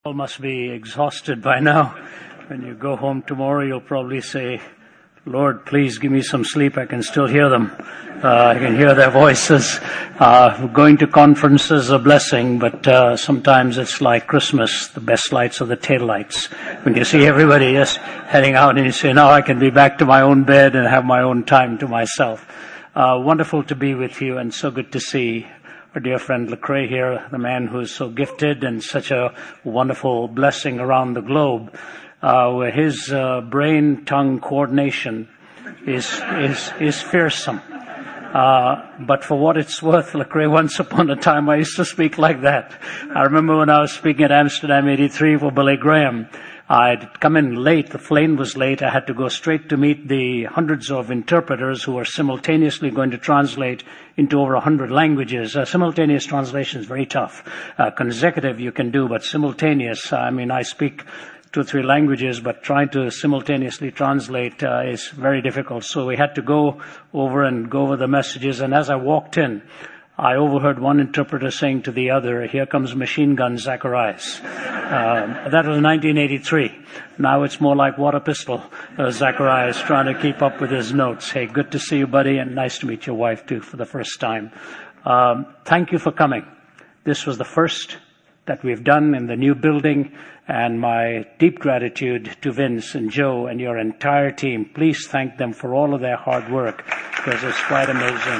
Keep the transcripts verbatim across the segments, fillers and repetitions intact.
All must be exhausted by now. When you go home tomorrow, you'll probably say, Lord, please give me some sleep. I can still hear them. Uh, I can hear their voices. Uh, going to conferences is a blessing, but uh, sometimes it's like Christmas. The best lights are the tail lights. When you see everybody just heading out and you say, now I can be back to my own bed and have my own time to myself. Uh, wonderful to be with you and so good to see our dear friend Lecrae here, the man who is so gifted and such a wonderful blessing around the globe. Uh, where his uh, brain-tongue coordination is is is fearsome. Uh, but for what it's worth, Lecrae, once upon a time I used to speak like that. I remember when I was speaking at Amsterdam eighty-three for Billy Graham, I'd come in late, the plane was late, I had to go straight to meet the hundreds of interpreters who were simultaneously going to translate into over a hundred languages. Uh, simultaneous translation is very tough. Uh, consecutive you can do, but simultaneous, I mean, I speak two or three languages, but trying to simultaneously translate uh, is very difficult. So we had to go over and go over the messages. And as I walked in, I overheard one interpreter saying to the other, here comes machine gun Zacharias. Uh, that was nineteen eighty-three. Now it's more like water pistol uh, Zacharias trying to keep up with his notes. Hey, good to see you, buddy, and nice to meet your wife, too, for the first time. Um, thank you for coming. This was the first that we've done in the new building, and my deep gratitude to Vince and Joe and your entire team. Please thank them for all of their hard work, because it's quite amazing.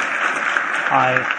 I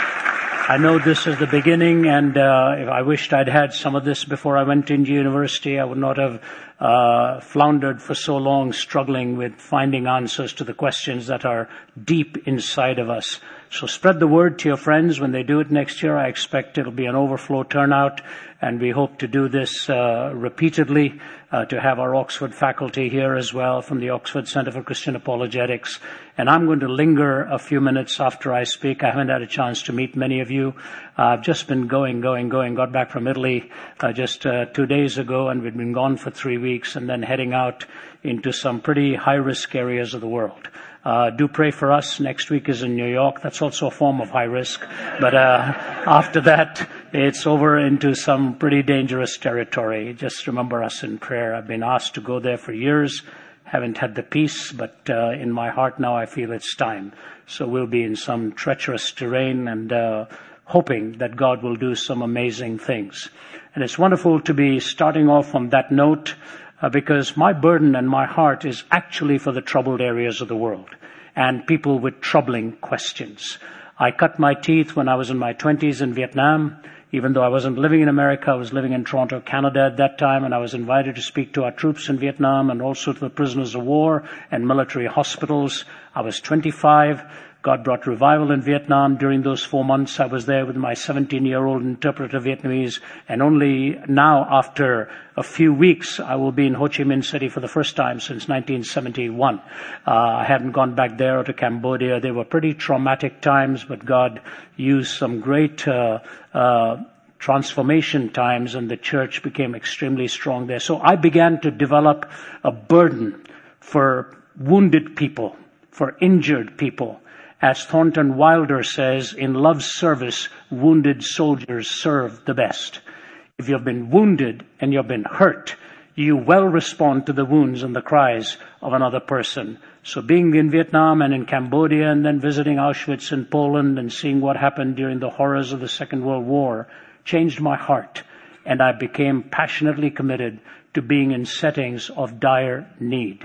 I know this is the beginning, and uh, if I wished I'd had some of this before I went into university, I would not have uh, floundered for so long, struggling with finding answers to the questions that are deep inside of us. So spread the word to your friends. When they do it next year, I expect it'll be an overflow turnout, and we hope to do this uh, repeatedly, uh, to have our Oxford faculty here as well from the Oxford Center for Christian Apologetics. And I'm going to linger a few minutes after I speak. I haven't had a chance to meet many of you. Uh, I've just been going, going, going. Got back from Italy uh, just uh, two days ago, and we'd been gone for three weeks and then heading out into some pretty high-risk areas of the world. Uh, do pray for us. Next week is in New York. That's also a form of high risk. But uh, after that, it's over into some pretty dangerous territory. Just remember us in prayer. I've been asked to go there for years. Haven't had the peace, but uh, in my heart now I feel it's time. So we'll be in some treacherous terrain and uh, hoping that God will do some amazing things. And it's wonderful to be starting off on that note, Uh, because my burden and my heart is actually for the troubled areas of the world and people with troubling questions. I cut my teeth when I was in my twenties in Vietnam. Even though I wasn't living in America, I was living in Toronto, Canada at that time, and I was invited to speak to our troops in Vietnam and also to the prisoners of war and military hospitals. I was twenty-five. God brought revival in Vietnam. During those four months, I was there with my seventeen-year-old interpreter Vietnamese, and only now, after a few weeks, I will be in Ho Chi Minh City for the first time since nineteen seventy-one. Uh, I hadn't gone back there or to Cambodia. They were pretty traumatic times, but God used some great uh, uh, transformation times, and the church became extremely strong there. So I began to develop a burden for wounded people, for injured people. As Thornton Wilder says, in love's service, wounded soldiers serve the best. If you've been wounded and you've been hurt, you well respond to the wounds and the cries of another person. So being in Vietnam and in Cambodia and then visiting Auschwitz in Poland and seeing what happened during the horrors of the Second World War changed my heart, and I became passionately committed to being in settings of dire need.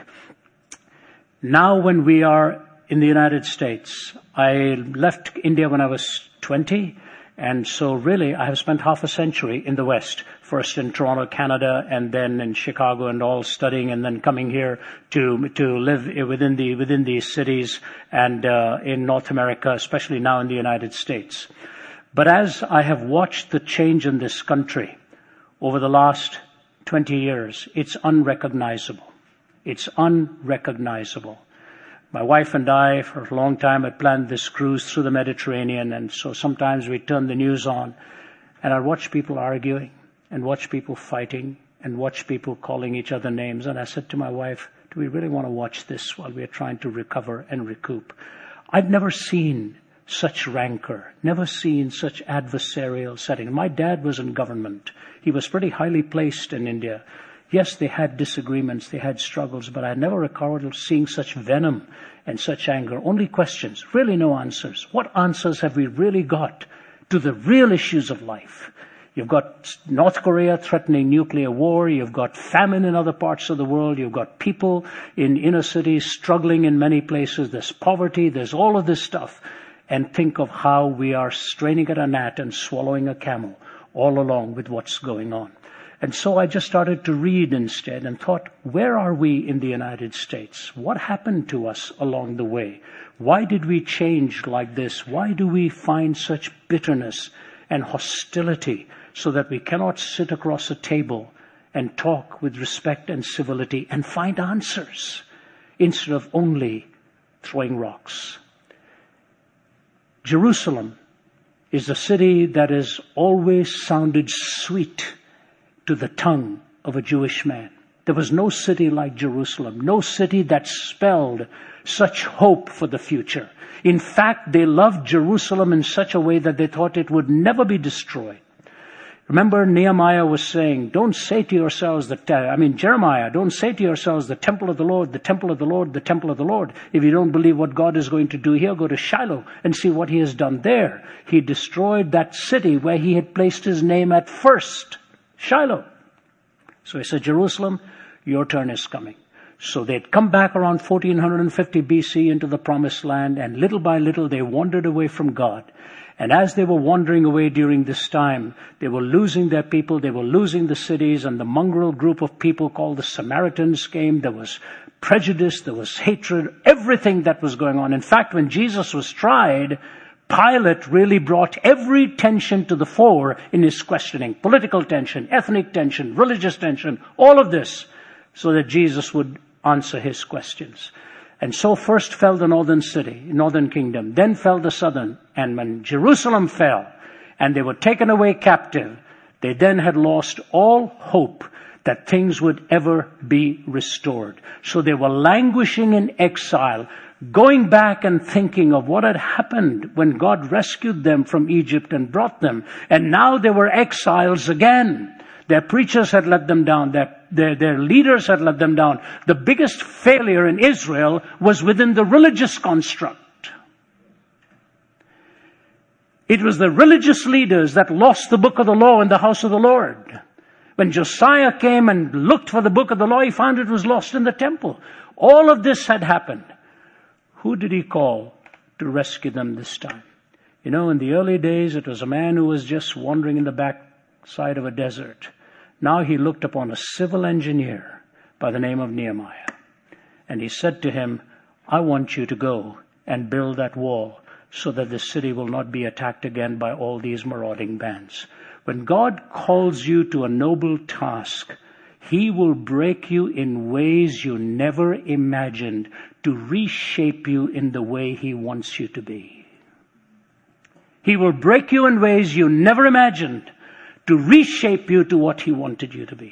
Now when we are in the United States, I left India when I was twenty, and so really I have spent half a century in the West, first in Toronto, Canada, and then in Chicago and all studying, and then coming here to to live within the within these cities and uh, in North America, especially now in the United States. But as I have watched the change in this country over the last twenty years, it's unrecognizable. It's unrecognizable. My wife and I, for a long time, had planned this cruise through the Mediterranean, and so sometimes we turn the news on, and I watch people arguing, and watch people fighting, and watch people calling each other names. And I said to my wife, do we really want to watch this while we are trying to recover and recoup? I've never seen such rancor, never seen such adversarial setting. My dad was in government. He was pretty highly placed in India. Yes, they had disagreements, they had struggles, but I never recorded seeing such venom and such anger. Only questions, really no answers. What answers have we really got to the real issues of life? You've got North Korea threatening nuclear war. You've got famine in other parts of the world. You've got people in inner cities struggling in many places. There's poverty. There's all of this stuff. And think of how we are straining at a gnat and swallowing a camel all along with what's going on. And so I just started to read instead and thought, where are we in the United States? What happened to us along the way? Why did we change like this? Why do we find such bitterness and hostility so that we cannot sit across a table and talk with respect and civility and find answers instead of only throwing rocks? Jerusalem is a city that has always sounded sweet to the tongue of a Jewish man. There was no city like Jerusalem, no city that spelled such hope for the future. In fact, they loved Jerusalem in such a way that they thought it would never be destroyed. Remember, Nehemiah was saying, don't say to yourselves, that, I mean, Jeremiah, don't say to yourselves, the temple of the Lord, the temple of the Lord, the temple of the Lord. If you don't believe what God is going to do here, go to Shiloh and see what he has done there. He destroyed that city where he had placed his name at first. Shiloh. So he said, Jerusalem, your turn is coming. So they'd come back around fourteen fifty B C into the promised land, and little by little they wandered away from God. And as they were wandering away during this time, they were losing their people, they were losing the cities, and the mongrel group of people called the Samaritans came. There was prejudice, there was hatred, everything that was going on. In fact, when Jesus was tried, Pilate really brought every tension to the fore in his questioning. Political tension, ethnic tension, religious tension, all of this, so that Jesus would answer his questions. And so first fell the northern city, northern kingdom, then fell the southern. And when Jerusalem fell and they were taken away captive, they then had lost all hope that things would ever be restored. So they were languishing in exile, going back and thinking of what had happened when God rescued them from Egypt and brought them. And now they were exiles again. Their preachers had let them down. Their, their, their leaders had let them down. The biggest failure in Israel was within the religious construct. It was the religious leaders that lost the book of the law in the house of the Lord. When Josiah came and looked for the book of the law, he found it was lost in the temple. All of this had happened. Who did he call to rescue them this time? You know, in the early days, it was a man who was just wandering in the backside of a desert. Now he looked upon a civil engineer by the name of Nehemiah. And he said to him, I want you to go and build that wall so that the city will not be attacked again by all these marauding bands. When God calls you to a noble task, He will break you in ways you never imagined to reshape you in the way He wants you to be. He will break you in ways you never imagined to reshape you to what He wanted you to be.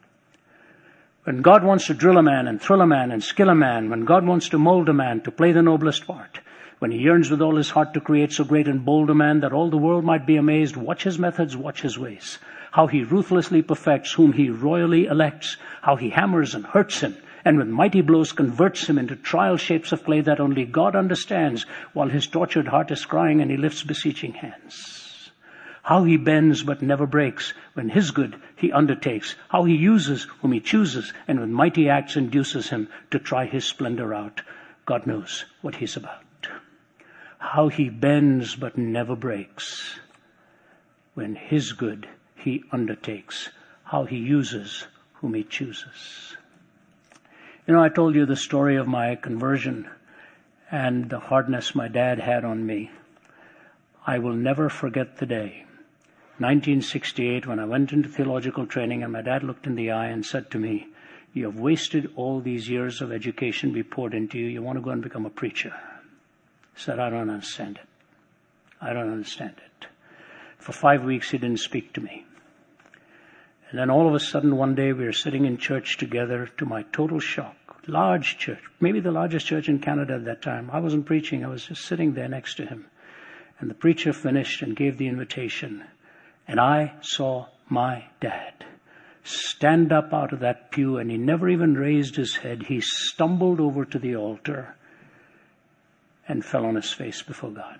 When God wants to drill a man and thrill a man and skill a man, when God wants to mold a man to play the noblest part, when He yearns with all His heart to create so great and bold a man that all the world might be amazed, watch His methods, watch His ways. How He ruthlessly perfects whom He royally elects, how He hammers and hurts him, and with mighty blows converts him into trial shapes of clay that only God understands, while his tortured heart is crying and he lifts beseeching hands. How He bends but never breaks, when His good He undertakes, how He uses whom He chooses, and with mighty acts induces him to try His splendor out. God knows what He's about. How He bends but never breaks, when His good He undertakes, how He uses whom He chooses. You know, I told you the story of my conversion and the hardness my dad had on me. I will never forget the day, nineteen sixty-eight, when I went into theological training and my dad looked in the eye and said to me, you have wasted all these years of education we poured into you. You want to go and become a preacher. I said, I don't understand it. I don't understand it. For five weeks he didn't speak to me. And then all of a sudden one day we were sitting in church together, to my total shock. Large church, maybe the largest church in Canada at that time. I wasn't preaching, I was just sitting there next to him. And the preacher finished and gave the invitation. And I saw my dad stand up out of that pew, and he never even raised his head. He stumbled over to the altar and fell on his face before God.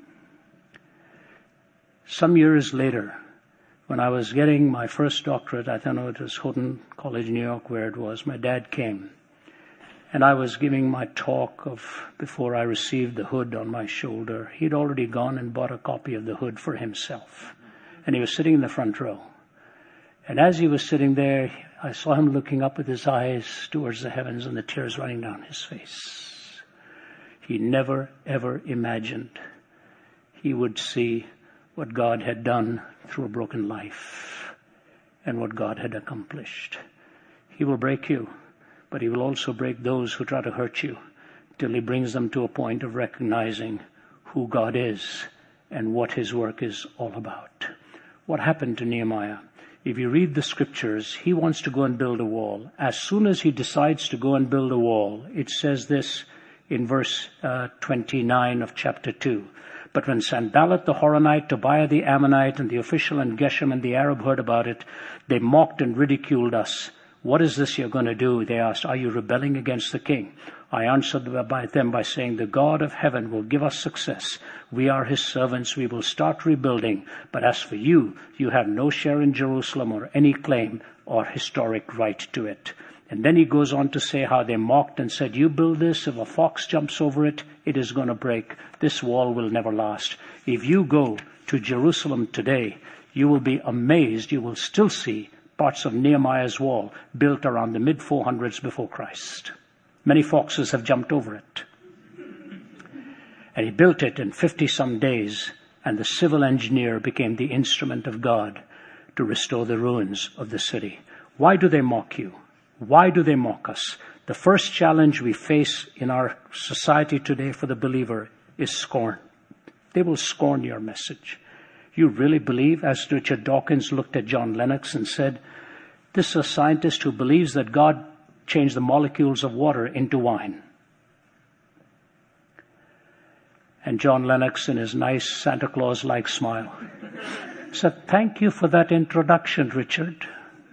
Some years later, when I was getting my first doctorate, I don't know, it was Houghton College, New York, where it was, my dad came. And I was giving my talk of before I received the hood on my shoulder. He'd already gone and bought a copy of the hood for himself. And he was sitting in the front row. And as he was sitting there, I saw him looking up with his eyes towards the heavens and the tears running down his face. He never, ever imagined he would see what God had done through a broken life and what God had accomplished. He will break you, but he will also break those who try to hurt you till he brings them to a point of recognizing who God is and what his work is all about. What happened to Nehemiah? If you read the scriptures, he wants to go and build a wall. As soon as he decides to go and build a wall, it says this in verse uh, twenty-nine of chapter two. But when Sanballat the Horonite, Tobiah the Ammonite, and the official and Geshem and the Arab heard about it, they mocked and ridiculed us. What is this you're going to do? They asked, are you rebelling against the king? I answered by them by saying, the God of heaven will give us success. We are his servants. We will start rebuilding. But as for you, you have no share in Jerusalem or any claim or historic right to it. And then he goes on to say how they mocked and said, you build this, if a fox jumps over it, it is going to break. This wall will never last. If you go to Jerusalem today, you will be amazed. You will still see parts of Nehemiah's wall built around the mid four hundreds before Christ. Many foxes have jumped over it. And he built it in fifty some days, and the civil engineer became the instrument of God to restore the ruins of the city. Why do they mock you? Why do they mock us? The first challenge we face in our society today for the believer is scorn. They will scorn your message. You really believe, as Richard Dawkins looked at John Lennox and said, this is a scientist who believes that God changed the molecules of water into wine. And John Lennox, in his nice Santa Claus-like smile, said, thank you for that introduction, Richard.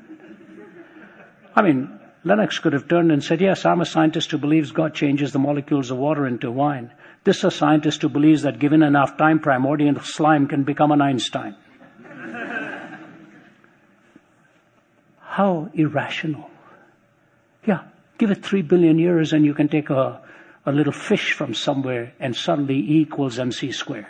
I mean, Lennox could have turned and said, yes, I'm a scientist who believes God changes the molecules of water into wine. This is a scientist who believes that given enough time, primordial slime can become an Einstein. How irrational. Yeah, give it three billion years and you can take a, a little fish from somewhere and suddenly E equals mc squared.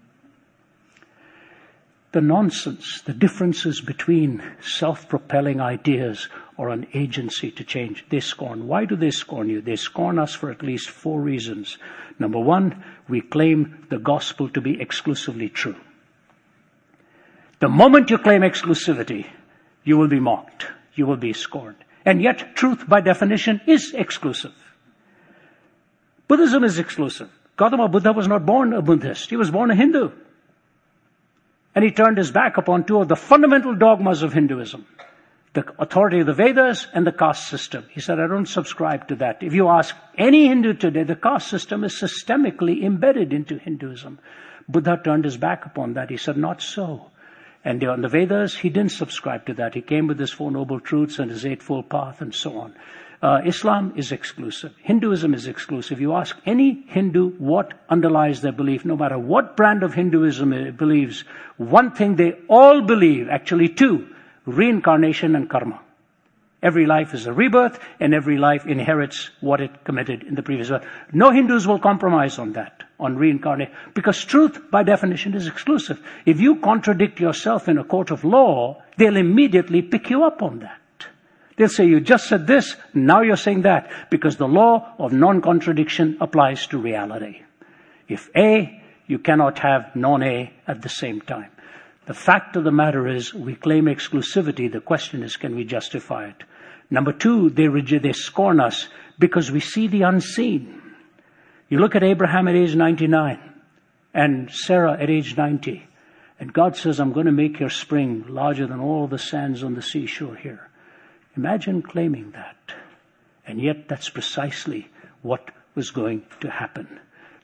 The nonsense, the differences between self-propelling ideas or an agency to change, they scorn. Why do they scorn you? They scorn us for at least four reasons. Number one, we claim the gospel to be exclusively true. The moment you claim exclusivity, you will be mocked. You will be scorned. And yet, truth by definition is exclusive. Buddhism is exclusive. Gautama Buddha was not born a Buddhist. He was born a Hindu. And he turned his back upon two of the fundamental dogmas of Hinduism, the authority of the Vedas and the caste system. He said, I don't subscribe to that. If you ask any Hindu today, the caste system is systemically embedded into Hinduism. Buddha turned his back upon that. He said, not so. And on the Vedas, he didn't subscribe to that. He came with his Four Noble Truths and his Eightfold Path and so on. Uh, Islam is exclusive. Hinduism is exclusive. You ask any Hindu what underlies their belief, no matter what brand of Hinduism it believes, one thing they all believe, actually two, reincarnation and karma. Every life is a rebirth, and every life inherits what it committed in the previous life. No Hindus will compromise on that, on reincarnation, because truth, by definition, is exclusive. If you contradict yourself in a court of law, they'll immediately pick you up on that. They'll say, you just said this, now you're saying that, because the law of non-contradiction applies to reality. If A, you cannot have non-A at the same time. The fact of the matter is, we claim exclusivity. The question is, can we justify it? Number two, they, they scorn us because we see the unseen. You look at Abraham at age ninety-nine and Sarah at age ninety. And God says, I'm going to make your spring larger than all the sands on the seashore here. Imagine claiming that. And yet that's precisely what was going to happen.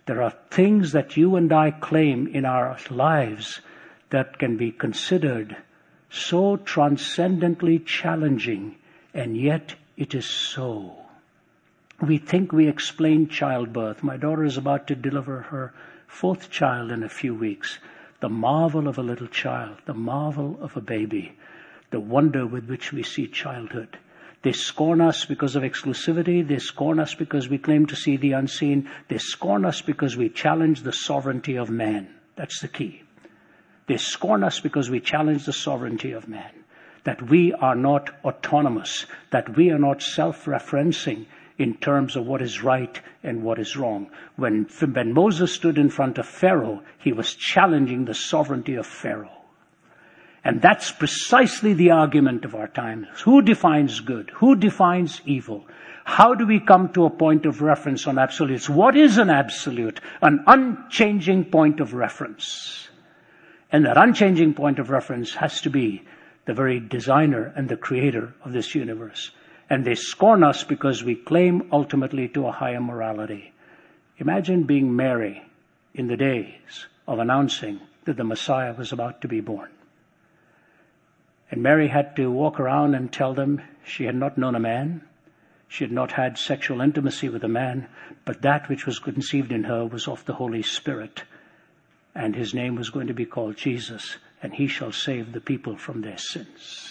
There are things that you and I claim in our lives that can be considered so transcendently challenging, and yet it is so. We think we explain childbirth. My daughter is about to deliver her fourth child in a few weeks. The marvel of a little child, the marvel of a baby, the wonder with which we see childhood. They scorn us because of exclusivity. They scorn us because we claim to see the unseen. They scorn us because we challenge the sovereignty of man. That's the key. They scorn us because we challenge the sovereignty of man. That we are not autonomous. That we are not self-referencing in terms of what is right and what is wrong. When, when Moses stood in front of Pharaoh, he was challenging the sovereignty of Pharaoh. And that's precisely the argument of our times. Who defines good? Who defines evil? How do we come to a point of reference on absolutes? What is an absolute? An unchanging point of reference. And that unchanging point of reference has to be the very designer and the creator of this universe. And they scorn us because we claim ultimately to a higher morality. Imagine being Mary in the days of announcing that the Messiah was about to be born. And Mary had to walk around and tell them she had not known a man. She had not had sexual intimacy with a man, but that which was conceived in her was of the Holy Spirit. And his name was going to be called Jesus, and he shall save the people from their sins.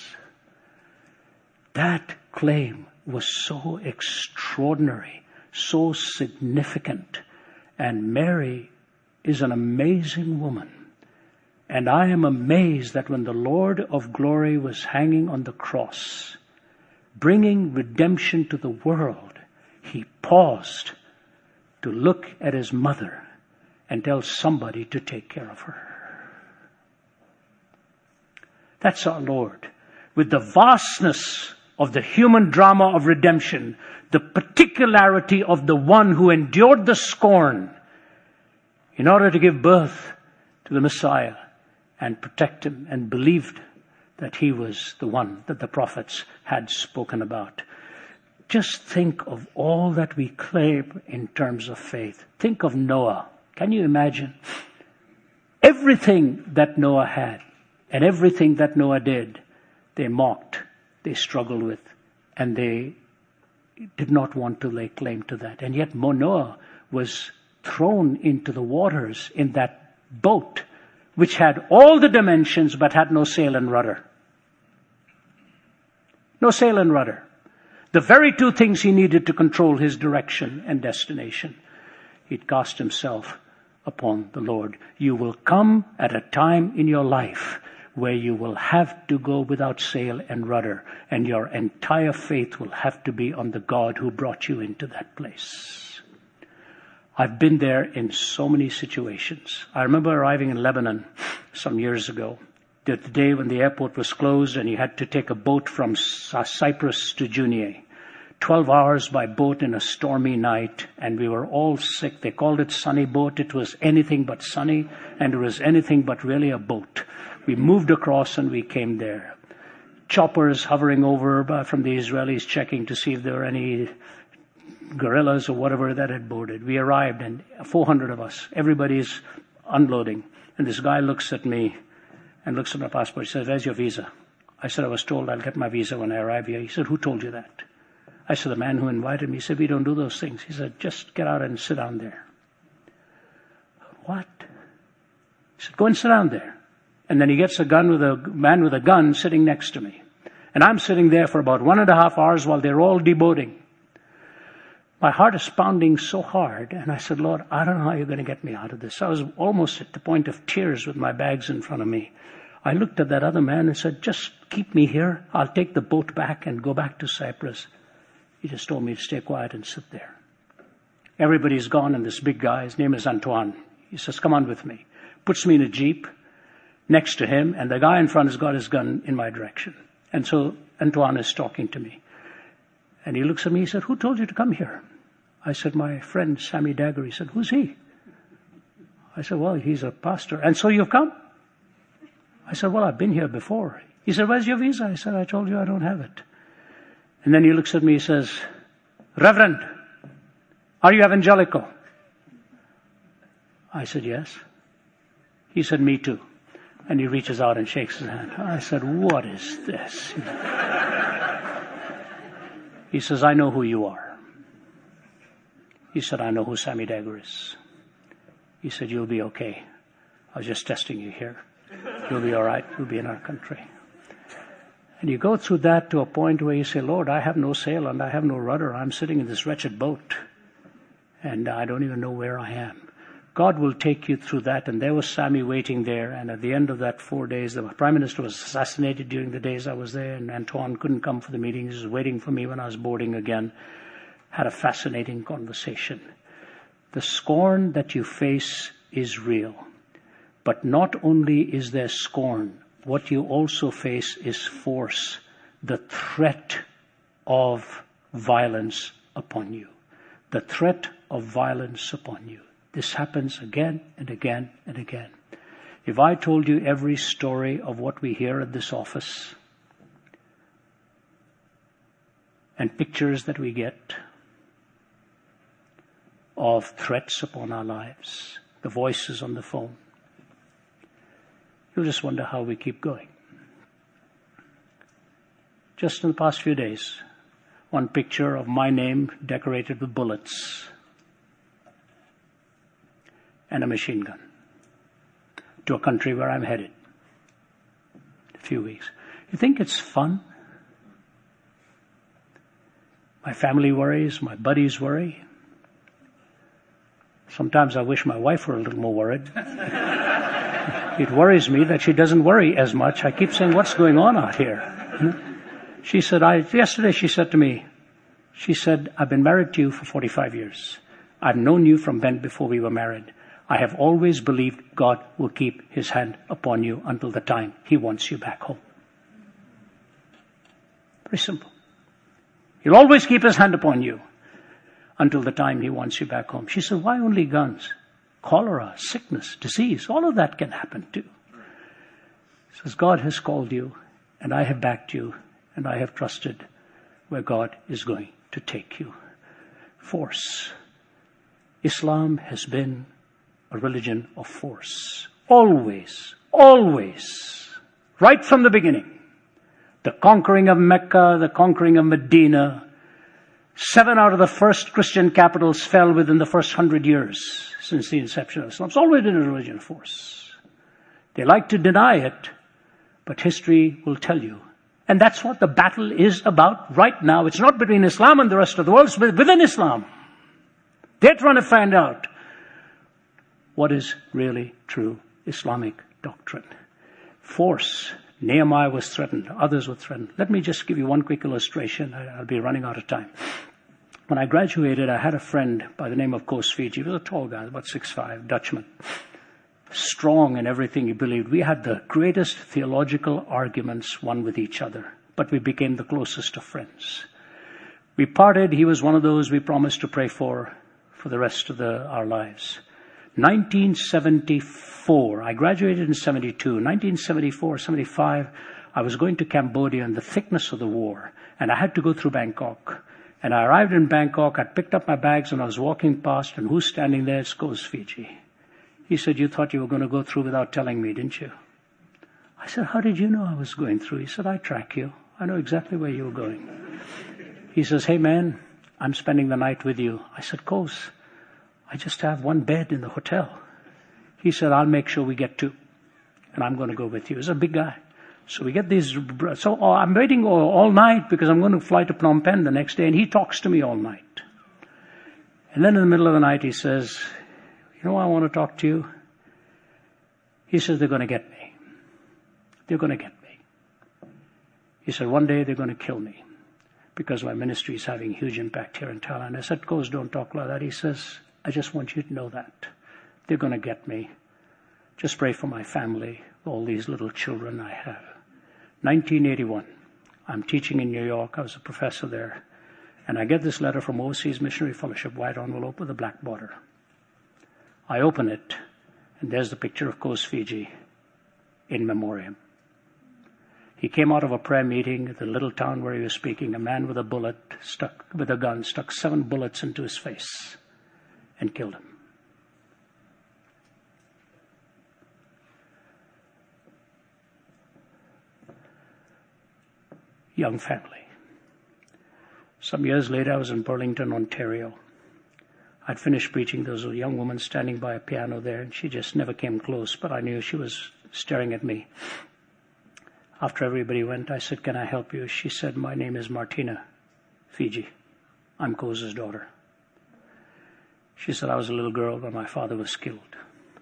That claim was so extraordinary, so significant. And Mary is an amazing woman. And I am amazed that when the Lord of glory was hanging on the cross, bringing redemption to the world, he paused to look at his mother and tell somebody to take care of her. That's our Lord. With the vastness of the human drama of redemption, the particularity of the one who endured the scorn in order to give birth to the Messiah and protect him, and believed that he was the one that the prophets had spoken about. Just think of all that we claim in terms of faith. Think of Noah. Can you imagine? Everything that Noah had and everything that Noah did, they mocked, they struggled with, and they did not want to lay claim to that. And yet Noah was thrown into the waters in that boat, which had all the dimensions but had no sail and rudder. No sail and rudder. The very two things he needed to control his direction and destination. He'd cast himself upon the Lord. You will come at a time in your life where you will have to go without sail and rudder, and your entire faith will have to be on the God who brought you into that place. I've been there in so many situations. I remember arriving in Lebanon some years ago, the day when the airport was closed and you had to take a boat from Cyprus to Junia. Twelve hours by boat in a stormy night, and we were all sick. They called it sunny boat. It was anything but sunny, and it was anything but really a boat. We moved across and we came there. Choppers hovering over from the Israelis, checking to see if there were any guerrillas or whatever that had boarded. We arrived, and four hundred of us, everybody's unloading. And this guy looks at me and looks at my passport. He says, "Where's your visa?" I said, "I was told I'll get my visa when I arrive here." He said, "Who told you that?" I said, "The man who invited me." He said, "We don't do those things." He said, "Just get out and sit down there." What? He said, "Go and sit down there." And then he gets a gun with a man with a gun sitting next to me. And I'm sitting there for about one and a half hours while they're all deboating. My heart is pounding so hard. And I said, "Lord, I don't know how you're going to get me out of this." I was almost at the point of tears with my bags in front of me. I looked at that other man and said, "Just keep me here. I'll take the boat back and go back to Cyprus." He just told me to stay quiet and sit there. Everybody's gone, and this big guy, his name is Antoine. He says, "Come on with me." Puts me in a Jeep next to him, and the guy in front has got his gun in my direction. And so Antoine is talking to me. And he looks at me, he said, "Who told you to come here?" I said, "My friend Sammy Dagger." He said, "Who's he?" I said, "Well, he's a pastor." "And so you've come?" I said, "Well, I've been here before." He said, "Where's your visa?" I said, "I told you I don't have it." And then he looks at me, he says, "Reverend, are you evangelical?" I said, yes. He said, me too. And he reaches out and shakes his hand. I said, what is this? He says, I know who you are. He said, I know who Sammy Dagur is. He said, you'll be okay. I was just testing you here. You'll be all right. You'll be in our country. And you go through that to a point where you say, Lord, I have no sail and I have no rudder. I'm sitting in this wretched boat. And I don't even know where I am. God will take you through that. And there was Sammy waiting there. And at the end of that four days, the Prime Minister was assassinated during the days I was there. And Antoine couldn't come for the meeting. He was waiting for me when I was boarding again. Had a fascinating conversation. The scorn that you face is real. But not only is there scorn, what you also face is force, the threat of violence upon you. The threat of violence upon you. This happens again and again and again. If I told you every story of what we hear at this office and pictures that we get of threats upon our lives, the voices on the phone, you'll just wonder how we keep going. Just in the past few days, one picture of my name decorated with bullets and a machine gun to a country where I'm headed in a few weeks. You think it's fun? My family worries, my buddies worry. Sometimes I wish my wife were a little more worried. It worries me that she doesn't worry as much. I keep saying, what's going on out here? She said, I, yesterday she said to me, she said, I've been married to you for forty-five years. I've known you from Ben before we were married. I have always believed God will keep his hand upon you until the time he wants you back home. Very simple. He'll always keep his hand upon you until the time he wants you back home. She said, why only guns? Cholera, sickness, disease, all of that can happen too. She says, God has called you, and I have backed you, and I have trusted where God is going to take you. Force. Islam has been a religion of force. Always, always. Right from the beginning. The conquering of Mecca, the conquering of Medina. Seven out of the first Christian capitals fell within the first hundred years since the inception of Islam. It's always been a religion of force. They like to deny it, but history will tell you. And that's what the battle is about right now. It's not between Islam and the rest of the world, it's within Islam. They're trying to find out what is really true Islamic doctrine. Force. Nehemiah was threatened. Others were threatened. Let me just give you one quick illustration. I'll be running out of time. When I graduated, I had a friend by the name of Koos Fiji. He was a tall guy, about six foot five, Dutchman. Strong in everything he believed. We had the greatest theological arguments one with each other, but we became the closest of friends. We parted. He was one of those we promised to pray for for the rest of the, our lives. nineteen seventy-four, I graduated in seventy-two. nineteen seventy-four, seventy-five, I was going to Cambodia in the thickness of the war, and I had to go through Bangkok. And I arrived in Bangkok, I picked up my bags, and I was walking past, and who's standing there? It's Koos Fiji. He said, you thought you were going to go through without telling me, didn't you? I said, how did you know I was going through? He said, I track you. I know exactly where you were going. He says, hey man, I'm spending the night with you. I said, Koos, I just have one bed in the hotel. He said, I'll make sure we get two. And I'm going to go with you. He's a big guy. So we get these, so oh, I'm waiting all, all night because I'm going to fly to Phnom Penh the next day, and he talks to me all night. And then in the middle of the night he says, you know why I want to talk to you? He says, they're going to get me. They're going to get me. He said, one day they're going to kill me because my ministry is having huge impact here in Thailand. I said, Koos, don't talk like that. He says, I just want you to know that. They're going to get me. Just pray for my family, all these little children I have. nineteen eighty-one, I'm teaching in New York. I was a professor there. And I get this letter from Overseas Missionary Fellowship, white envelope with a black border. I open it, and there's the picture of Koos Fiji in memoriam. He came out of a prayer meeting at the little town where he was speaking. A man with a bullet, stuck with a gun, stuck seven bullets into his face and killed him. young family. Some years later, I was in Burlington, Ontario. I'd finished preaching. There was a young woman standing by a piano there, and she just never came close, but I knew she was staring at me. After everybody went, I said, "Can I help you?" She said, "My name is Martina Fiji. I'm Koz's daughter." She said, "I was a little girl when my father was killed.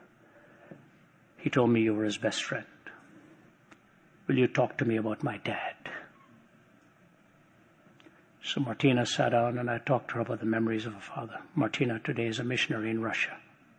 He told me you were his best friend. Will you talk to me about my dad?" So Martina sat down and I talked to her about the memories of her father. Martina today is a missionary in Russia.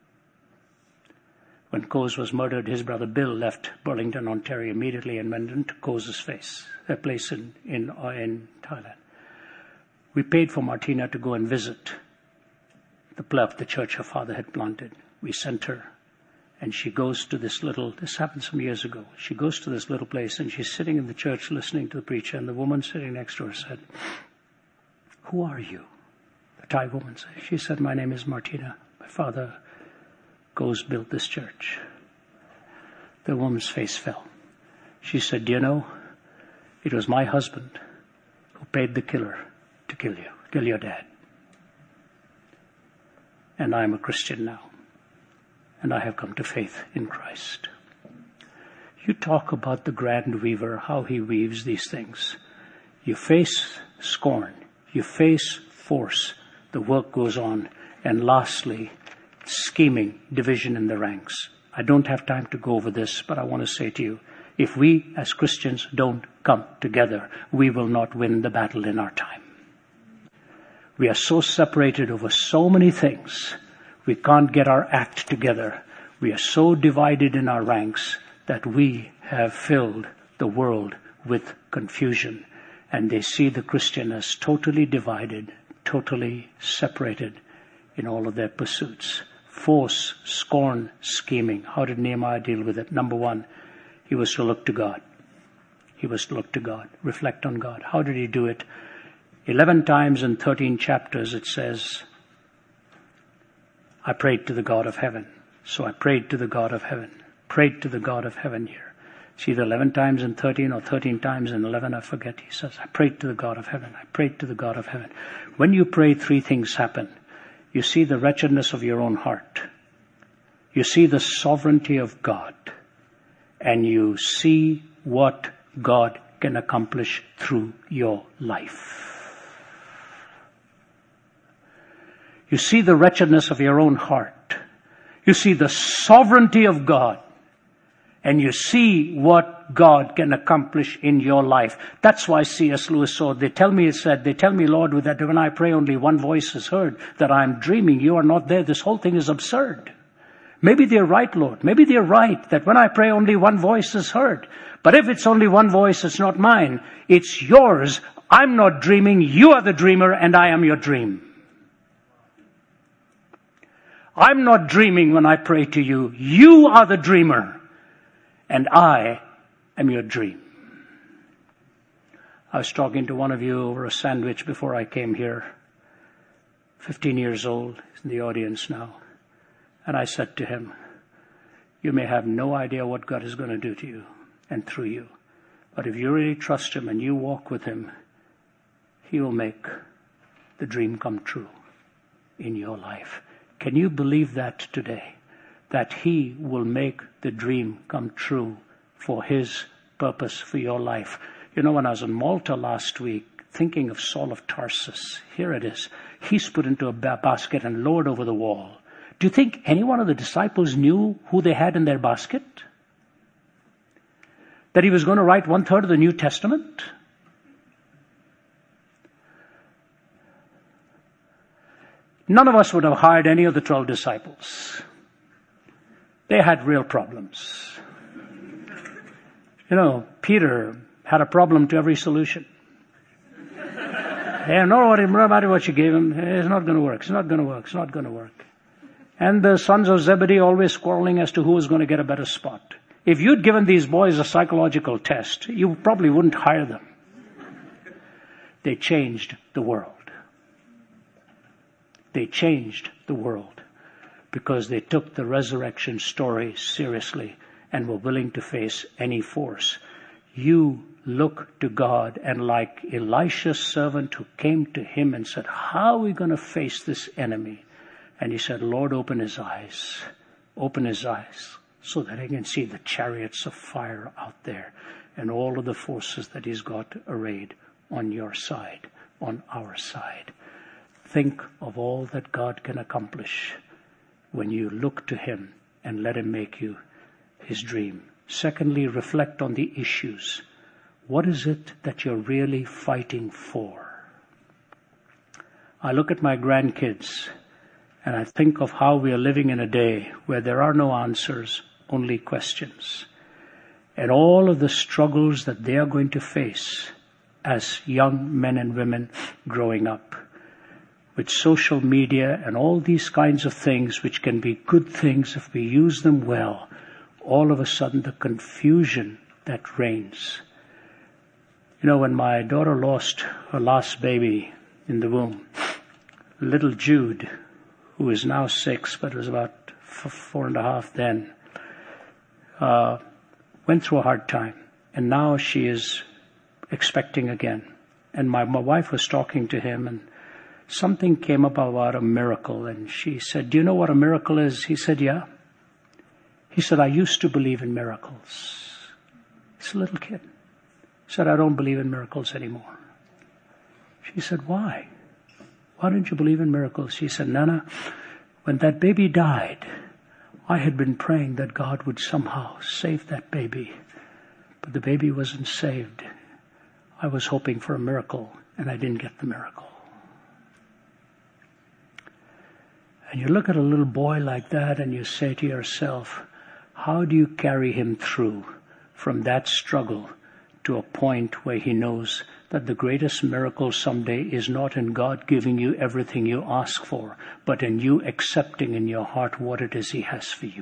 When Koz was murdered, his brother Bill left Burlington, Ontario immediately and went into Koz's face, a place in, in, uh, in Thailand. We paid for Martina to go and visit the plot, the church her father had planted. We sent her, and she goes to this little, this happened some years ago, she goes to this little place and she's sitting in the church listening to the preacher, and the woman sitting next to her said, "Who are you?" The Thai woman said. She said, "My name is Martina. My father Koz built this church." The woman's face fell. She said, "Do you know, it was my husband who paid the killer to kill you, kill your dad. And I'm a Christian now. And I have come to faith in Christ." You talk about the grand weaver, how he weaves these things. You face scorn. You face force. The work goes on. And lastly, scheming, division in the ranks. I don't have time to go over this, but I want to say to you, if we as Christians don't come together, we will not win the battle in our time. We are so separated over so many things. We can't get our act together. We are so divided in our ranks that we have filled the world with confusion. And they see the Christian as totally divided, totally separated in all of their pursuits. Force, scorn, scheming. How did Nehemiah deal with it? Number one, he was to look to God. He was to look to God, reflect on God. How did he do it? Eleven times in thirteen chapters it says, "I prayed to the God of heaven." So I prayed to the God of heaven. Prayed to the God of heaven here. It's either eleven times in thirteen or thirteen times in eleven, I forget. He says, "I prayed to the God of heaven. I prayed to the God of heaven." When you pray, three things happen. You see the wretchedness of your own heart. You see the sovereignty of God. And you see what God can accomplish through your life. You see the wretchedness of your own heart. You see the sovereignty of God. And you see what God can accomplish in your life. That's why C S Lewis saw, they tell me, it said, they tell me, Lord, that when I pray only one voice is heard, that I'm dreaming, you are not there. This whole thing is absurd. Maybe they're right, Lord. Maybe they're right that when I pray only one voice is heard. But if it's only one voice, it's not mine. It's yours. I'm not dreaming. You are the dreamer and I am your dream. I'm not dreaming when I pray to you. You are the dreamer. And I am your dream. I was talking to one of you over a sandwich before I came here. fifteen years old, he's in the audience now. And I said to him, you may have no idea what God is going to do to you and through you. But if you really trust him and you walk with him, he will make the dream come true in your life. Can you believe that today? That he will make the dream come true for his purpose for your life. You know, when I was in Malta last week, thinking of Saul of Tarsus, here it is. He's put into a basket and lowered over the wall. Do you think any one of the disciples knew who they had in their basket? That he was going to write one third of the New Testament? None of us would have hired any of the twelve disciples. They had real problems. You know, Peter had a problem to every solution. Yeah, no matter what you gave him, it's not going to work, it's not going to work, it's not going to work. And the sons of Zebedee always quarreling as to who was going to get a better spot. If you'd given these boys a psychological test, you probably wouldn't hire them. They changed the world. They changed the world because they took the resurrection story seriously and were willing to face any force. You look to God, and like Elisha's servant who came to him and said, how are we going to face this enemy? And he said, Lord, open his eyes, open his eyes so that he can see the chariots of fire out there and all of the forces that he's got arrayed on your side, on our side. Think of all that God can accomplish when you look to him and let him make you his dream. Secondly, reflect on the issues. What is it that you're really fighting for? I look at my grandkids and I think of how we are living in a day where there are no answers, only questions. And all of the struggles that they are going to face as young men and women growing up. With social media and all these kinds of things, which can be good things if we use them well, all of a sudden the confusion that reigns. You know, when my daughter lost her last baby in the womb, little Jude, who is now six, but was about f- four and a half then, uh, went through a hard time. And now she is expecting again. And my, my wife was talking to him, and something came up about a miracle. And she said, do you know what a miracle is? He said, yeah. He said, I used to believe in miracles. He's a little kid. He said, I don't believe in miracles anymore. She said, why? Why don't you believe in miracles? She said, Nana, when that baby died, I had been praying that God would somehow save that baby. But the baby wasn't saved. I was hoping for a miracle, and I didn't get the miracle. And you look at a little boy like that and you say to yourself, how do you carry him through from that struggle to a point where he knows that the greatest miracle someday is not in God giving you everything you ask for, but in you accepting in your heart what it is he has for you?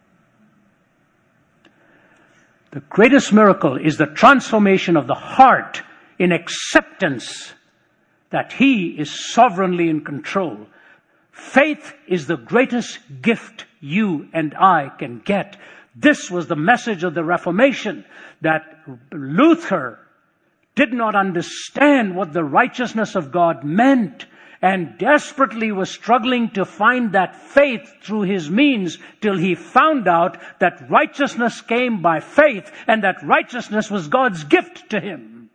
The greatest miracle is the transformation of the heart in acceptance that he is sovereignly in control. Faith is the greatest gift you and I can get. This was the message of the Reformation, that Luther did not understand what the righteousness of God meant and desperately was struggling to find that faith through his means till he found out that righteousness came by faith and that righteousness was God's gift to him.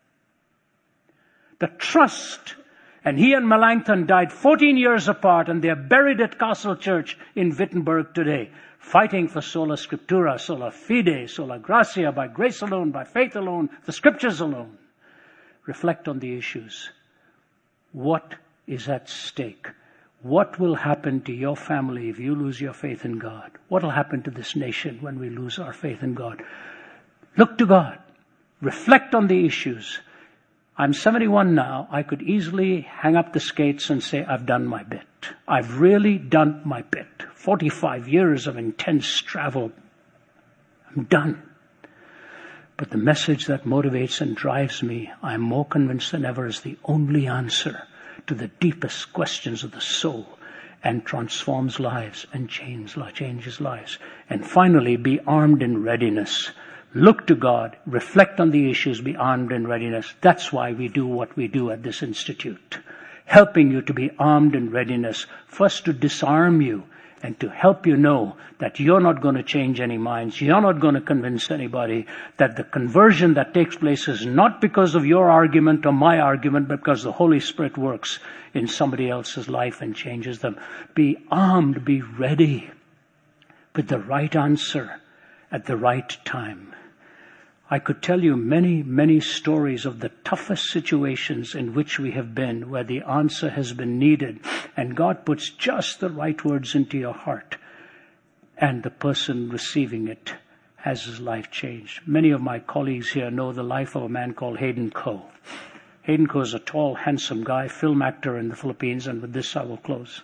The trust. And he and Melanchthon died fourteen years apart, and they're buried at Castle Church in Wittenberg today, fighting for sola scriptura, sola fide, sola gratia, by grace alone, by faith alone, the scriptures alone. Reflect on the issues. What is at stake? What will happen to your family if you lose your faith in God? What will happen to this nation when we lose our faith in God? Look to God. Reflect on the issues. I'm seventy-one now. I could easily hang up the skates and say, I've done my bit. I've really done my bit. forty-five years of intense travel. I'm done. But the message that motivates and drives me, I'm more convinced than ever, is the only answer to the deepest questions of the soul and transforms lives and changes lives. And finally, be armed in readiness. Look to God, reflect on the issues, be armed in readiness. That's why we do what we do at this institute. Helping you to be armed in readiness. First to disarm you and to help you know that you're not going to change any minds. You're not going to convince anybody. That the conversion that takes place is not because of your argument or my argument, but because the Holy Spirit works in somebody else's life and changes them. Be armed, be ready with the right answer at the right time. I could tell you many, many stories of the toughest situations in which we have been, where the answer has been needed, and God puts just the right words into your heart, and the person receiving it has his life changed. Many of my colleagues here know the life of a man called Hayden Coe. Hayden Coe is a tall, handsome guy, film actor in the Philippines, and with this I will close.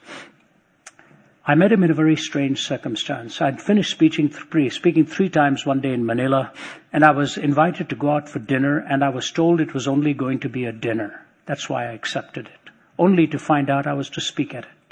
I met him in a very strange circumstance. I'd finished speaking three, speaking three times one day in Manila, and I was invited to go out for dinner, and I was told it was only going to be a dinner. That's why I accepted it, only to find out I was to speak at it.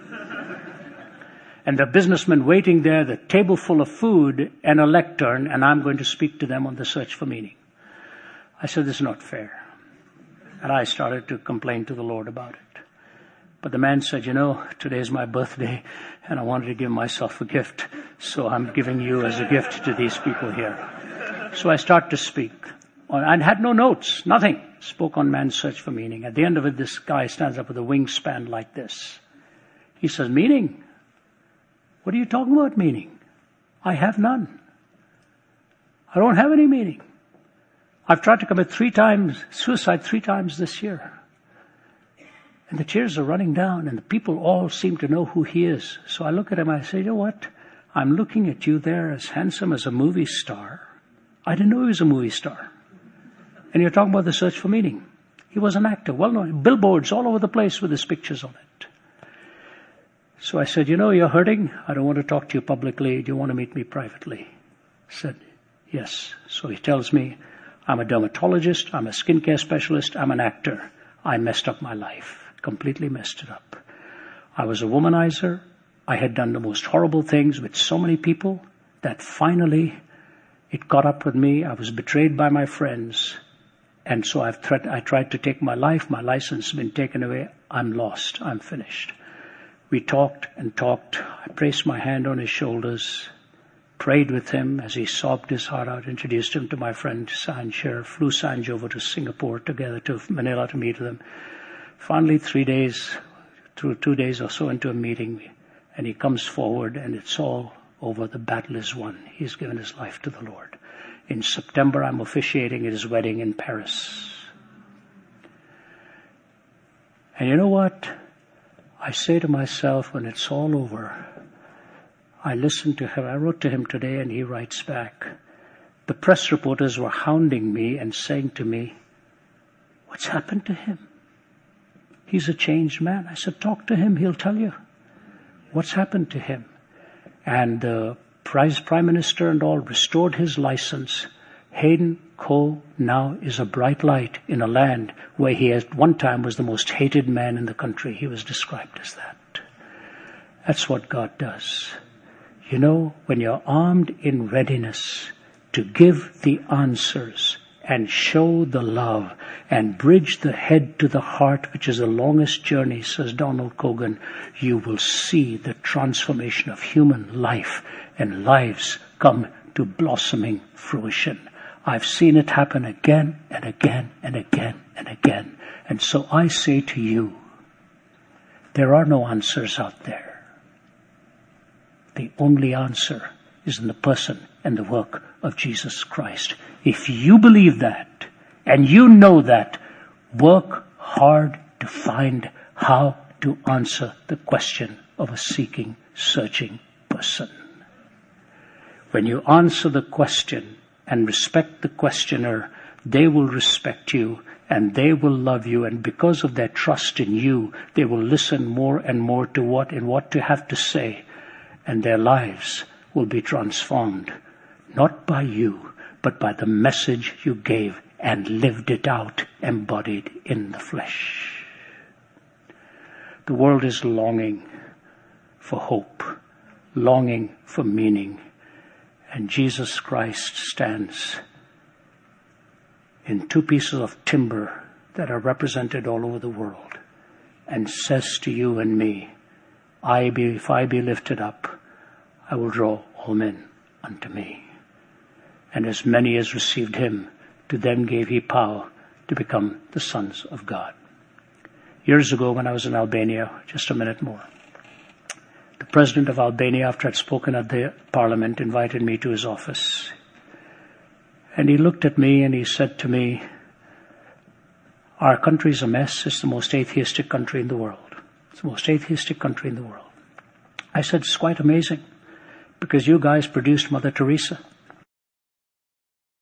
And the businessmen waiting there, the table full of food and a lectern, and I'm going to speak to them on the search for meaning. I said, this is not fair. And I started to complain to the Lord about it. But the man said, you know, today is my birthday and I wanted to give myself a gift. So I'm giving you as a gift to these people here. So I start to speak. I had no notes, nothing. Spoke on man's search for meaning. At the end of it, this guy stands up with a wingspan like this. He says, meaning? What are you talking about, meaning? I have none. I don't have any meaning. I've tried to commit three times, suicide three times this year. And the tears are running down and the people all seem to know who he is. So I look at him and I say, you know what? I'm looking at you there as handsome as a movie star. I didn't know he was a movie star. And you're talking about the search for meaning. He was an actor, well known, billboards all over the place with his pictures on it. So I said, you know, you're hurting. I don't want to talk to you publicly. Do you want to meet me privately? He said, yes. So he tells me, I'm a dermatologist, I'm a skincare specialist, I'm an actor. I messed up my life, completely messed it up. I was a womanizer. I had done the most horrible things with so many people that finally it caught up with me. I was betrayed by my friends. And so I've threat- I tried to take my life. My license has been taken away. I'm lost. I'm finished. We talked and talked. I placed my hand on his shoulders, prayed with him as he sobbed his heart out, introduced him to my friend Sanj here, flew Sanj over to Singapore together to Manila to meet with him. Finally, three days, through two days or so into a meeting, and he comes forward and it's all over. The battle is won. He's given his life to the Lord. In September, I'm officiating at his wedding in Paris. And you know what? I say to myself, when it's all over, I listen to him. I wrote to him today and he writes back. The press reporters were hounding me and saying to me, what's happened to him? He's a changed man. I said, talk to him. He'll tell you what's happened to him. And the Prime Minister and all restored his license. Hayden Coe now is a bright light in a land where he at one time was the most hated man in the country. He was described as that. That's what God does. You know, when you're armed in readiness to give the answers and show the love and bridge the head to the heart, which is the longest journey, says Donald Kogan, you will see the transformation of human life and lives come to blossoming fruition. I've seen it happen again and again and again and again. And so I say to you, there are no answers out there. The only answer is in the person and the work of Jesus Christ. If you believe that, and you know that, work hard to find how to answer the question of a seeking, searching person. When you answer the question and respect the questioner, they will respect you and they will love you, and because of their trust in you, they will listen more and more to what and what to have to say. And their lives will be transformed, not by you, but by the message you gave and lived it out, embodied in the flesh. The world is longing for hope, longing for meaning, and Jesus Christ stands in two pieces of timber that are represented all over the world and says to you and me, I be, if I be lifted up, I will draw all men unto me. And as many as received him, to them gave he power to become the sons of God. Years ago when I was in Albania, just a minute more, the president of Albania, after I'd spoken at the parliament, invited me to his office. And he looked at me and he said to me, our country's a mess. It's the most atheistic country in the world. It's the most atheistic country in the world. I said, it's quite amazing because you guys produced Mother Teresa.